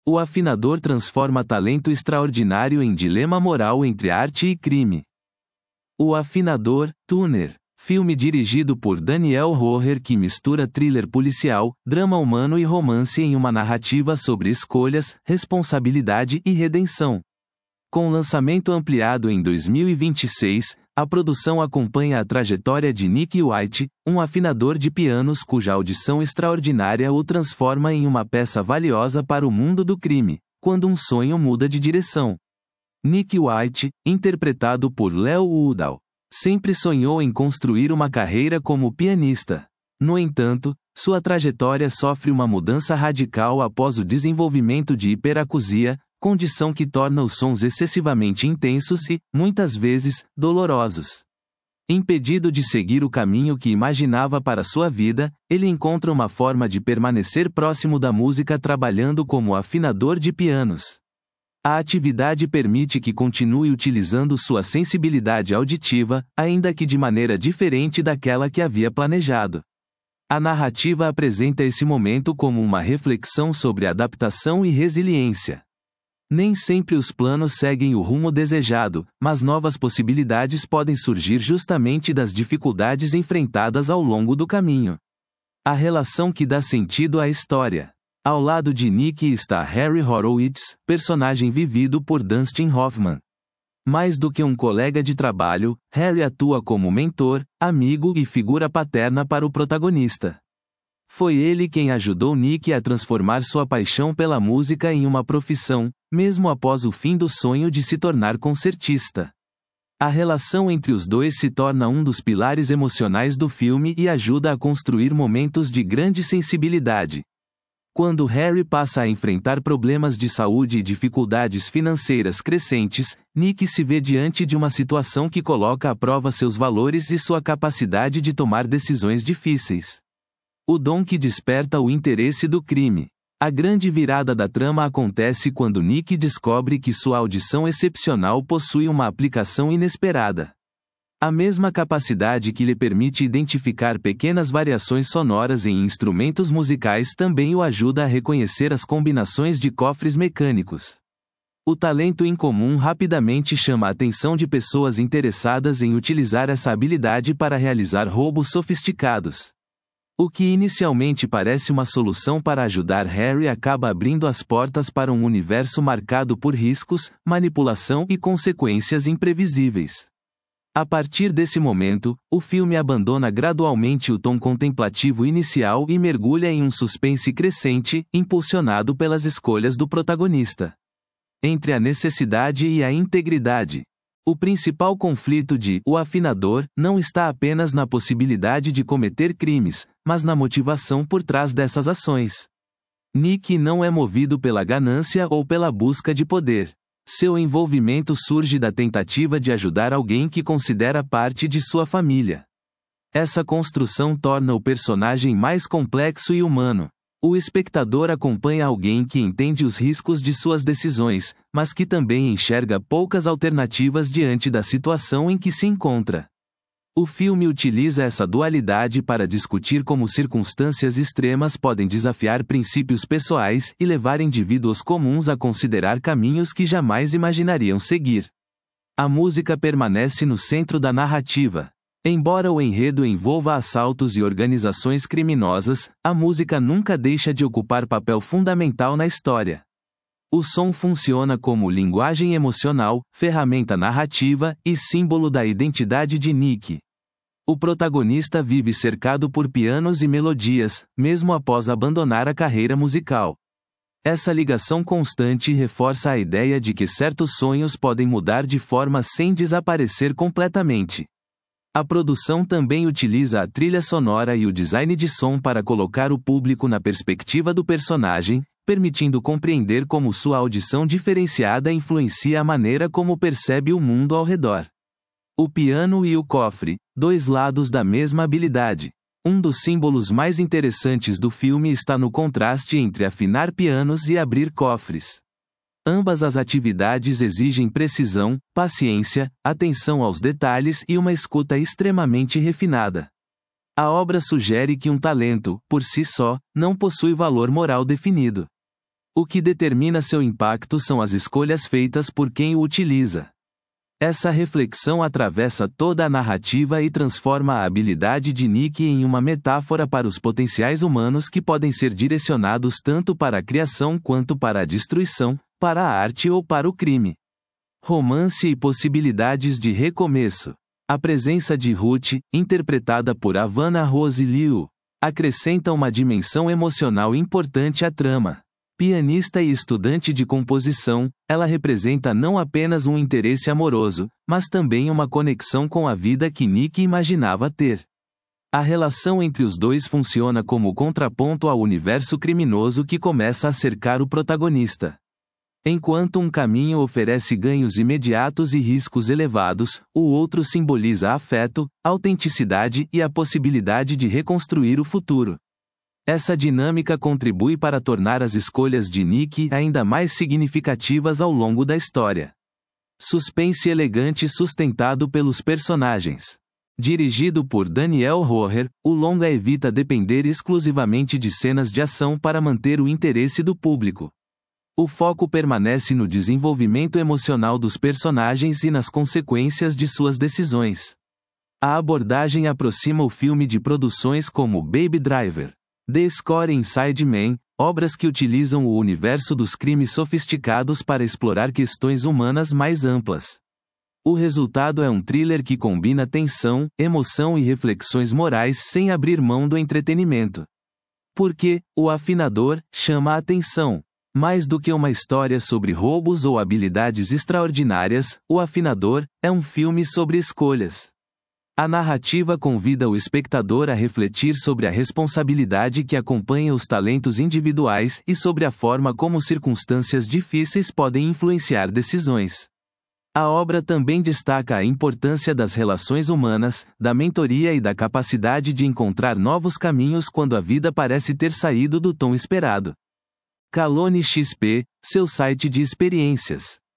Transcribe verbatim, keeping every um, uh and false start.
O afinador transforma talento extraordinário em dilema moral entre arte e crime. O Afinador, Tuner. Filme dirigido por Daniel Roher que mistura thriller policial, drama humano e romance em uma narrativa sobre escolhas, responsabilidade e redenção. Com lançamento ampliado em dois mil e vinte e seis, a produção acompanha a trajetória de Nick White, um afinador de pianos cuja audição extraordinária o transforma em uma peça valiosa para o mundo do crime, quando um sonho muda de direção. Nick White, interpretado por Leo Woodall, sempre sonhou em construir uma carreira como pianista. No entanto, sua trajetória sofre uma mudança radical após o desenvolvimento de hiperacusia, condição que torna os sons excessivamente intensos e, muitas vezes, dolorosos. Impedido de seguir o caminho que imaginava para sua vida, ele encontra uma forma de permanecer próximo da música trabalhando como afinador de pianos. A atividade permite que continue utilizando sua sensibilidade auditiva, ainda que de maneira diferente daquela que havia planejado. A narrativa apresenta esse momento como uma reflexão sobre adaptação e resiliência. Nem sempre os planos seguem o rumo desejado, mas novas possibilidades podem surgir justamente das dificuldades enfrentadas ao longo do caminho. A relação que dá sentido à história. Ao lado de Nick está Harry Horowitz, personagem vivido por Dustin Hoffman. Mais do que um colega de trabalho, Harry atua como mentor, amigo e figura paterna para o protagonista. Foi ele quem ajudou Nick a transformar sua paixão pela música em uma profissão, mesmo após o fim do sonho de se tornar concertista. A relação entre os dois se torna um dos pilares emocionais do filme e ajuda a construir momentos de grande sensibilidade. Quando Harry passa a enfrentar problemas de saúde e dificuldades financeiras crescentes, Nick se vê diante de uma situação que coloca à prova seus valores e sua capacidade de tomar decisões difíceis. O dom que desperta o interesse do crime. A grande virada da trama acontece quando Nick descobre que sua audição excepcional possui uma aplicação inesperada. A mesma capacidade que lhe permite identificar pequenas variações sonoras em instrumentos musicais também o ajuda a reconhecer as combinações de cofres mecânicos. O talento incomum rapidamente chama a atenção de pessoas interessadas em utilizar essa habilidade para realizar roubos sofisticados. O que inicialmente parece uma solução para ajudar Harry acaba abrindo as portas para um universo marcado por riscos, manipulação e consequências imprevisíveis. A partir desse momento, o filme abandona gradualmente o tom contemplativo inicial e mergulha em um suspense crescente, impulsionado pelas escolhas do protagonista. Entre a necessidade e a integridade. O principal conflito de O Afinador não está apenas na possibilidade de cometer crimes, mas na motivação por trás dessas ações. Nick não é movido pela ganância ou pela busca de poder. Seu envolvimento surge da tentativa de ajudar alguém que considera parte de sua família. Essa construção torna o personagem mais complexo e humano. O espectador acompanha alguém que entende os riscos de suas decisões, mas que também enxerga poucas alternativas diante da situação em que se encontra. O filme utiliza essa dualidade para discutir como circunstâncias extremas podem desafiar princípios pessoais e levar indivíduos comuns a considerar caminhos que jamais imaginariam seguir. A música permanece no centro da narrativa. Embora o enredo envolva assaltos e organizações criminosas, a música nunca deixa de ocupar papel fundamental na história. O som funciona como linguagem emocional, ferramenta narrativa e símbolo da identidade de Nick. O protagonista vive cercado por pianos e melodias, mesmo após abandonar a carreira musical. Essa ligação constante reforça a ideia de que certos sonhos podem mudar de forma sem desaparecer completamente. A produção também utiliza a trilha sonora e o design de som para colocar o público na perspectiva do personagem, permitindo compreender como sua audição diferenciada influencia a maneira como percebe o mundo ao redor. O piano e o cofre, dois lados da mesma habilidade. Um dos símbolos mais interessantes do filme está no contraste entre afinar pianos e abrir cofres. Ambas as atividades exigem precisão, paciência, atenção aos detalhes e uma escuta extremamente refinada. A obra sugere que um talento, por si só, não possui valor moral definido. O que determina seu impacto são as escolhas feitas por quem o utiliza. Essa reflexão atravessa toda a narrativa e transforma a habilidade de Nick em uma metáfora para os potenciais humanos que podem ser direcionados tanto para a criação quanto para a destruição, para a arte ou para o crime. Romance e possibilidades de recomeço. A presença de Ruth, interpretada por Havana Rose Liu, acrescenta uma dimensão emocional importante à trama. Pianista e estudante de composição, ela representa não apenas um interesse amoroso, mas também uma conexão com a vida que Nick imaginava ter. A relação entre os dois funciona como contraponto ao universo criminoso que começa a cercar o protagonista. Enquanto um caminho oferece ganhos imediatos e riscos elevados, o outro simboliza afeto, autenticidade e a possibilidade de reconstruir o futuro. Essa dinâmica contribui para tornar as escolhas de Nick ainda mais significativas ao longo da história. Suspense elegante sustentado pelos personagens. Dirigido por Daniel Roher, o longa evita depender exclusivamente de cenas de ação para manter o interesse do público. O foco permanece no desenvolvimento emocional dos personagens e nas consequências de suas decisões. A abordagem aproxima o filme de produções como Baby Driver, The Score e Inside Man, obras que utilizam o universo dos crimes sofisticados para explorar questões humanas mais amplas. O resultado é um thriller que combina tensão, emoção e reflexões morais sem abrir mão do entretenimento. Porque O Afinador chama a atenção. Mais do que uma história sobre roubos ou habilidades extraordinárias, O Afinador é um filme sobre escolhas. A narrativa convida o espectador a refletir sobre a responsabilidade que acompanha os talentos individuais e sobre a forma como circunstâncias difíceis podem influenciar decisões. A obra também destaca a importância das relações humanas, da mentoria e da capacidade de encontrar novos caminhos quando a vida parece ter saído do tom esperado. Calone X P, seu site de experiências.